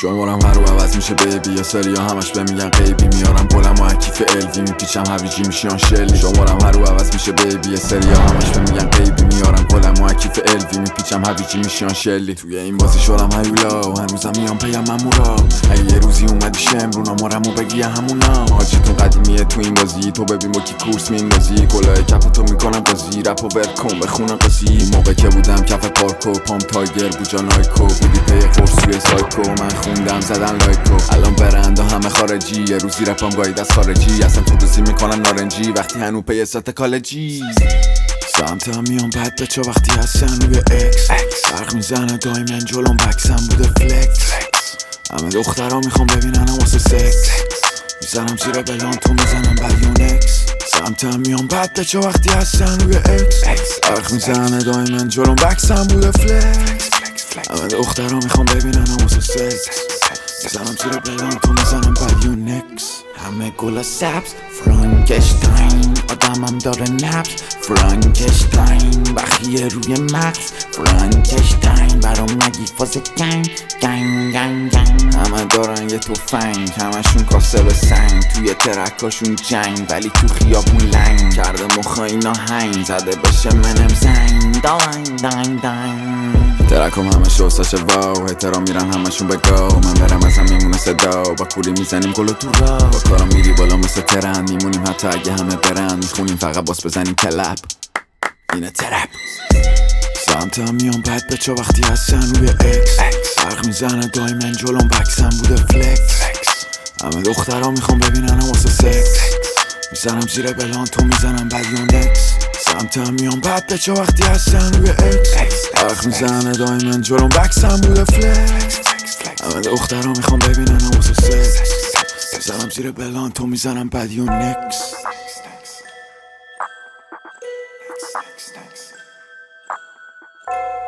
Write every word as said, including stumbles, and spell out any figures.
شمارم هر رو عوض میشه بیبی یا سری ها همش به میگن غیبی میارم گلم و کیف الوی میپیچم هویجی میشیان شلی شمارم هر رو عوض میشه بیبی یا سری ها همش به میگن غیبی میارم گلم و کیف الوی میپیچم هویجی میشیان شلی توی این بازی شدم هیولا و هنوزم میام پیم مامورا اگه یه روزی اومدی شمرون آمارمو بگی همونا حاجیتون قدیمیه تو این بازی تو ببین با کی کورس میندازی کلاه کف تو میکنم بازی رپ و ورکن بخونم قصی موقع که بودم کف پارکو پام تایگر بوجا نایکو بودی پی فورس توی سایکو من خوندم زدن لایکو الان برند و همه خارجی یه روزی رپام گاید از خارجی اصلا تو روزی میکنم نارنجی وقتی هنو پی سات کالجی سمت هم میام بد بچه وقتی هستن روی اکس فرق میزنه دایما جلوم بکسم بوده فلکس همه دخترها میخوام ببینن واسه سکس میزنم زیر بلان تو میزنم بدیونکس سمت هم میام بد بچه وقتی هستن روی اکس فرق میزنه دایما جلوم بکسم بوده فلکس همه دخترها میخوام ببینن واسه سکس میزنم زیر بلان تو میزنم بدیونکس همه گلا سبز فرانکشتاین آدمم داره نبز فرانکشتاین بخیه روی مغز فرانکشتاین برام نگی فاز گنگ گنگ گنگ گنگ همه دارن یه توفنگ همشون کاسه به سنگ توی ترکاشون جنگ ولی تو خیابون لنگ کرده مخا اینا هنگ زده بشه منم زنگ داینگ داینگ داینگ ترکم همه شوستاشه واو احترام میرن همشون بگو من برم ازم میمونه صدا با کوری میزنیم گلو تو را با کارم میری بالا مثل ترن میمونیم حتی اگه همه برن میخونیم فقط باس بزنیم کلب اینه ترپ سمت هم میام بد بچه وقتی هستن روی اکس فرق میزنه دایما جلوم بکسم بوده فلکس همه دخترها میخوام ببینن واسه سکس میزنم زیر بلان تو میزنم بدیونکس سمت هم میام بد بچه وقتی هستن روی اکس فرق میزنه دایما جلوم بکسم بوده فلکس همه دخترها میخوام ببینن واسه سکس میزنم زیر بلان تو میزنم بدیونکس Next, next, next.